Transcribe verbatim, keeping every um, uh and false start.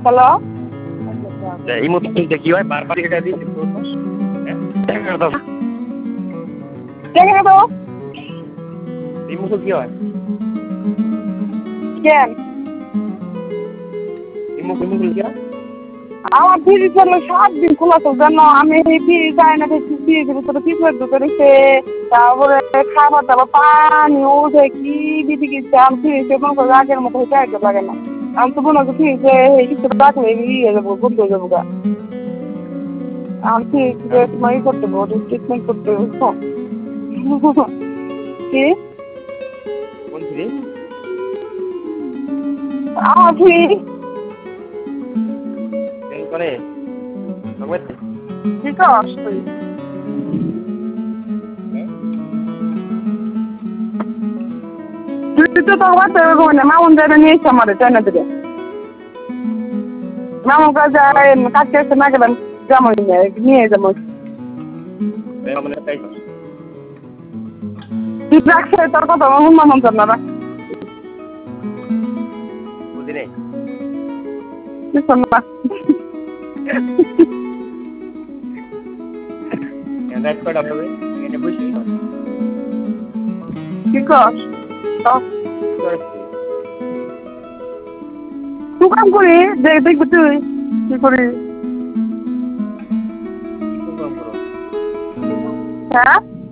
hello এই মতো কি হয় বারবার এটা দিই কে তো এই মতো কি হয় কেন এই মতো কি হয় আমার ফ্রিজ ছিল সাত দিন খোলা তো জানো আমি এই ফ্রিজ যাই না ফ্রিজের ভিতরে কি করে ঢুকেছে তারপরে খাবার দাবার পানি ওঠে কি দিদি গেছে আমি ফ্রিজে মনে করো আগের মতো চাইতে লাগে না আমি তো মনে করছি ফ্রিজে কিছু রাখলে ইয়ে যাবো বন্ধ হয়ে যাবো গা আমি ফ্রিজে তোমার ই করতে পারবো ট্রিটমেন্ট করতে পারবো কি কোন ফ্রিজ আমার ফ্রিজ করে কি কস তুই তুই তো তোর বাচ্চা এরকম না মামুন যাবে নিয়ে এসে আমাদের তাই না দিকে মামুন কাছে কাছে এসে না গেলাম যেমন নিয়ে যাবো তুই রাখছে তোর কথা মামুন মামুন কর না রাখ বুঝি নেই কি শোন না রাইট করা হবে এটা বুঝি কি কর তুই কাম করি দেখ দেখবি তুই কি করি হ্যাঁ